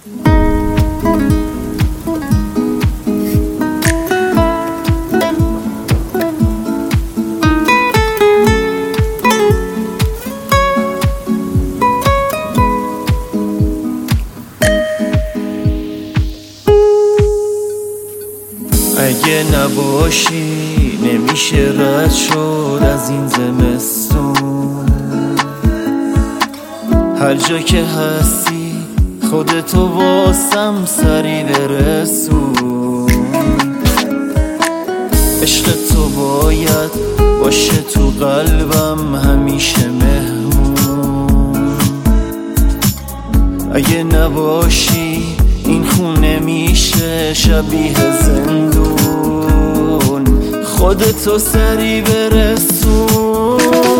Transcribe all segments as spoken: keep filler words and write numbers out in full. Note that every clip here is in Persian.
اگه نباشی نمیشه رد شد از این زمستون. هر جا که هستی خودتو واسم سری برسون. عشق تو باید باشه تو قلبم همیشه مهمون. اگه نباشی این خونه میشه شبیه زندون. خودتو سری برسون.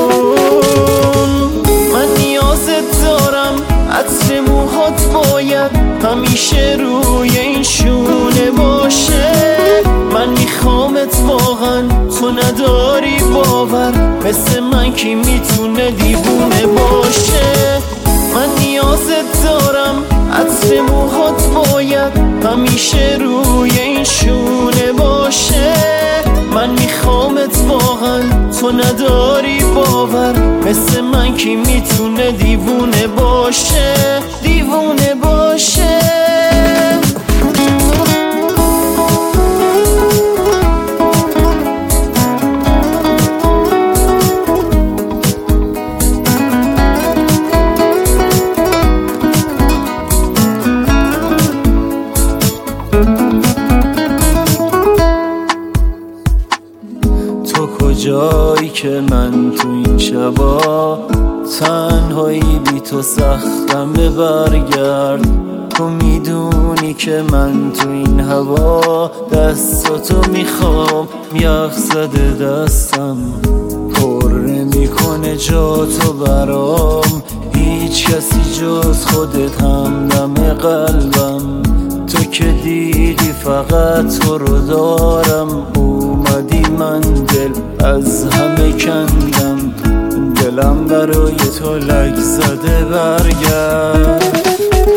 من نیازت دارم، عطر موهات باید همیشه روی این شونه باشه. من میخوامت واقعا، تو نداری باور مثل من کی میتونه دیوونه باشه. من نیازت دارم، عطر موهات باید همیشه روی این شونه باشه. من میخوامت واقعا، تو نداری باور مثل من کی میتونه دیوونه باشه. دیوونه باشه. تو کجایی که من تو این شبا تنهایی بی تو سختم برگرد. تو میدونی که من تو این هوا دستاتو میخوام، یخ زده دستم پر نمیکنه جاتو برام. هیچ کسی جز خودت همدم قلبم. تو که دیدی فقط تو رو دارم. اومدی من دل از همه کندم، دلم برای تو لک زده برگرد.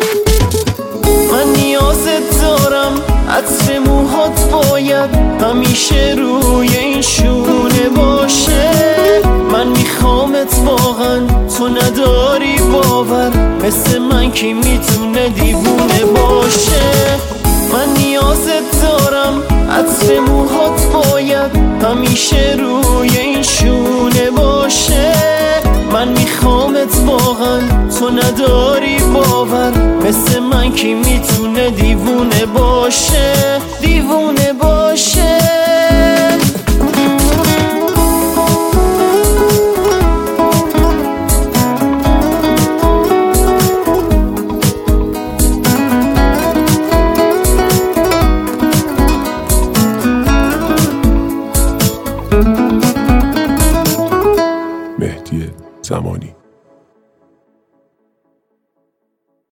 من نیازت دارم، عطر موهات باید همیشه روی این شونه باشه. من میخوامت واقعا، تو نداری باور مثل من کی میتونه دیوونه باشه. من نیازت دارم، عطر موهات باید همیشه روی این شونه باشه. من میخوامت واقعا، تو نداری باور مثل من کی میتونه دیوونه باشه. دیوونه باشه. مهدی زمانی.